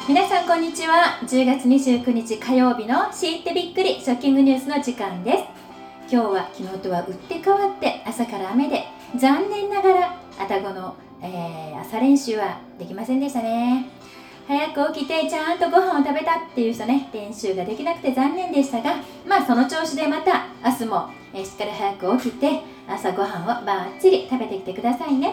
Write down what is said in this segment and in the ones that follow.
皆さんこんにちは。10月29日火曜日の知ってびっくりショッキングニュースの時間です。今日は昨日とは打って変わって朝から雨で残念ながら愛宕の、朝練習はできませんでしたね。早く起きてちゃんとご飯を食べたっていう人ね、練習ができなくて残念でしたが、その調子でまた明日も、しっかり早く起きて朝ご飯をバッチリ食べてきてくださいね。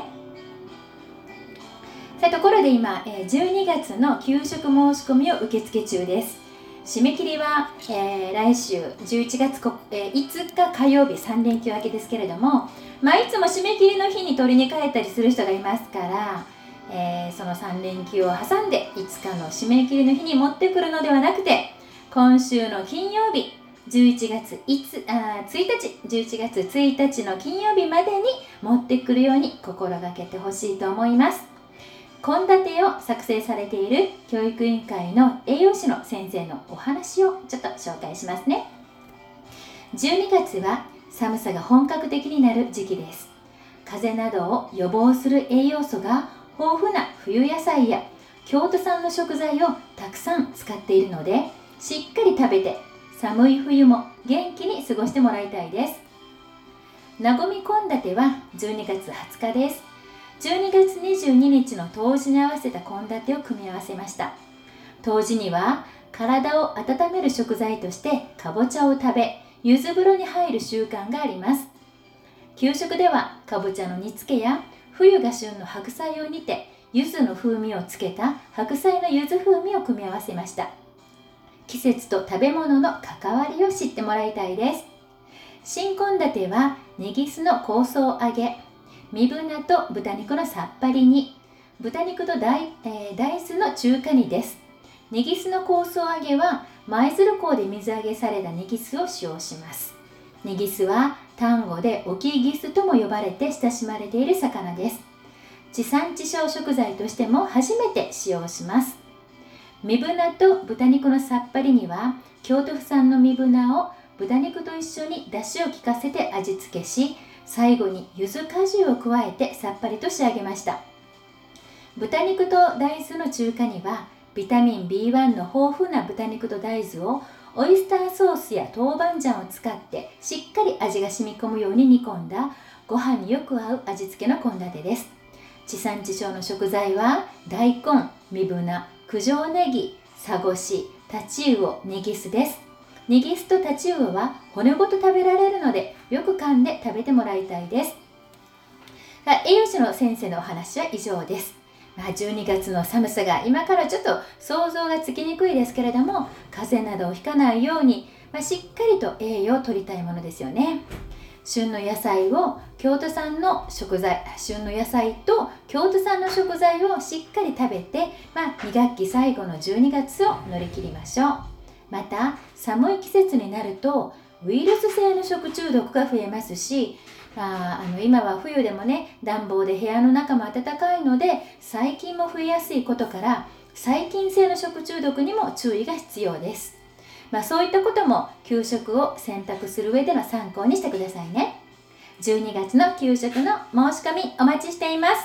ところで今、12月の給食申し込みを受付中です。締め切りは、来週11月5日火曜日3連休明けですけれども、いつも締め切りの日に取りに帰ったりする人がいますから、その3連休を挟んで5日の締め切りの日に持ってくるのではなくて、今週の金曜日11月1日の金曜日までに持ってくるように心がけてほしいと思います。献立を作成されている教育委員会の栄養士の先生のお話をちょっと紹介しますね。12月は寒さが本格的になる時期です。風邪などを予防する栄養素が豊富な冬野菜や京都産の食材をたくさん使っているので、しっかり食べて寒い冬も元気に過ごしてもらいたいです。なごみ献立は12月20日です。12月22日の冬至に合わせた献立を組み合わせました。冬至には体を温める食材としてかぼちゃを食べ、柚子風呂に入る習慣があります。給食ではかぼちゃの煮付けや冬が旬の白菜を煮て柚子の風味をつけた白菜の柚子風味を組み合わせました。季節と食べ物の関わりを知ってもらいたいです。新献立はネギスの香草揚げ、身船と豚肉のさっぱり煮、豚肉と大豆の中華煮です。ネギスの香草揚げは舞鶴港で水揚げされたネギスを使用します。ネギスは丹後でオキギスとも呼ばれて親しまれている魚です。地産地消食材としても初めて使用します。身船と豚肉のさっぱり煮は京都府産の身船を豚肉と一緒に出汁を効かせて味付けし、最後に柚子果汁を加えてさっぱりと仕上げました。豚肉と大豆の中華にはビタミン B1 の豊富な豚肉と大豆をオイスターソースや豆板醤を使ってしっかり味が染み込むように煮込んだご飯によく合う味付けの献立です。地産地消の食材は大根、身船、九条ネギ、サゴシ、タチウオ、ネギスです。ネギスとタチウオは骨ごと食べられるのでよく噛んで食べてもらいたいです。栄養士の先生のお話は以上です。12月の寒さが今からちょっと想像がつきにくいですけれども、風邪などをひかないように、しっかりと栄養を取りたいものですよね。旬の野菜と京都産の食材をしっかり食べて、2学期最後の12月を乗り切りましょう。また寒い季節になるとウイルス性の食中毒が増えますし、今は冬でもね、暖房で部屋の中も暖かいので細菌も増えやすいことから、細菌性の食中毒にも注意が必要です。そういったことも給食を選択する上での参考にしてくださいね。12月の給食の申し込みお待ちしています。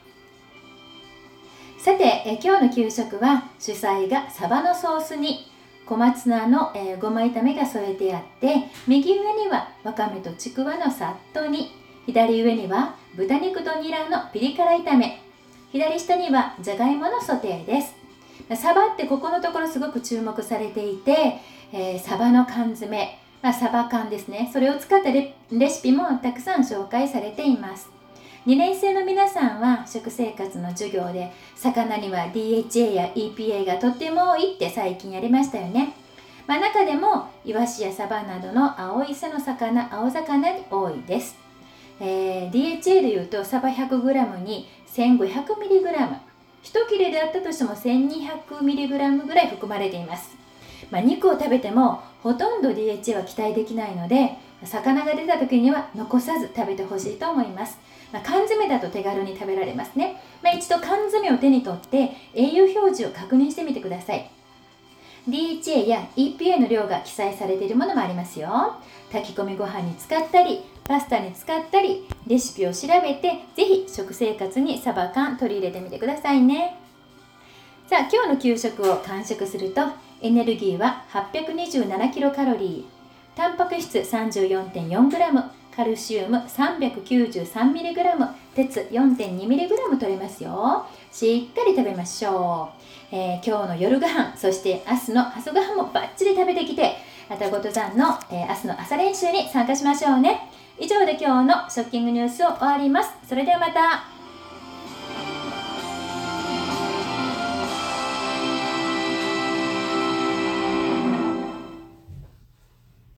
さて、今日の給食は主菜がサバのソース煮、小松菜の、ごま炒めが添えてあって、右上にはわかめとちくわのさっと煮、左上には豚肉とニラのピリ辛炒め、左下にはじゃがいものソテーです。サバってここのところすごく注目されていて、サバの缶詰、サバ缶ですね、それを使ったレシピもたくさん紹介されています。2年生の皆さんは食生活の授業で魚には DHA や EPA がとっても多いって最近やりましたよね。中でもイワシやサバなどの青魚に多いです。DHA でいうとサバ 100g に 1500mg、 一切れであったとしても 1200mg ぐらい含まれています。肉を食べてもほとんど DHA は期待できないので、魚が出た時には残さず食べてほしいと思います。缶詰だと手軽に食べられますね。一度缶詰を手に取って栄養表示を確認してみてください。DHA や EPA の量が記載されているものもありますよ。炊き込みご飯に使ったりパスタに使ったり、レシピを調べてぜひ食生活にサバ缶取り入れてみてくださいね。 さあ今日の給食を完食するとエネルギーは827キロカロリー、タンパク質 34.4g、カルシウム 393mg、鉄 4.2mg 取れますよ。しっかり食べましょう。今日の夜ご飯、そして明日の朝ごはんもバッチリ食べてきて、あたごとさんの、明日の朝練習に参加しましょうね。以上で今日のショッキングニュースを終わります。それではまた。